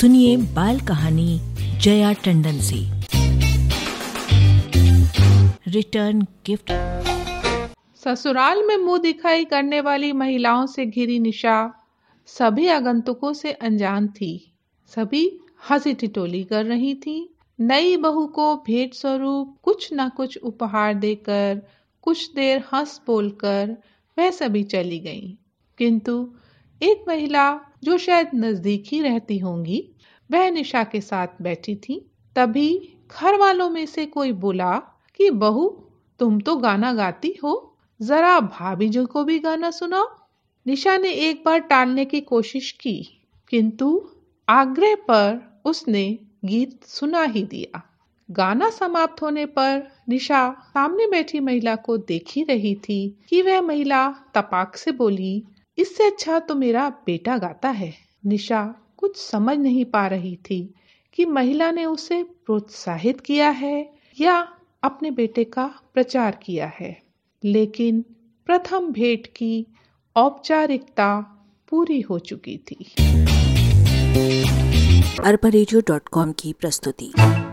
सुनिए बाल कहानी जया टंडन से। Return gift. ससुराल में मुंह दिखाई करने वाली महिलाओं से घिरी निशा सभी आगंतुकों से अनजान थी। सभी हंसी ठिठोली कर रही थी। नई बहू को भेंट स्वरूप कुछ न कुछ उपहार देकर कुछ देर हंस बोलकर वह सभी चली गईं। किंतु एक महिला जो शायद नजदीक ही रहती होंगी, वह निशा के साथ बैठी थी। तभी घर वालों में से कोई बोला कि बहू, तुम तो गाना गाती हो, जरा भाभी जी को भी गाना सुनाओ। निशा ने एक बार टालने की कोशिश की, किंतु आग्रह पर उसने गीत सुना ही दिया। गाना समाप्त होने पर निशा सामने बैठी महिला को देख ही रही थी कि वह महिला तपाक से बोली, इससे अच्छा तो मेरा बेटा गाता है। निशा कुछ समझ नहीं पा रही थी कि महिला ने उसे प्रोत्साहित किया है या अपने बेटे का प्रचार किया है। लेकिन प्रथम भेंट की औपचारिकता पूरी हो चुकी थी। arbarejo.com की प्रस्तुति।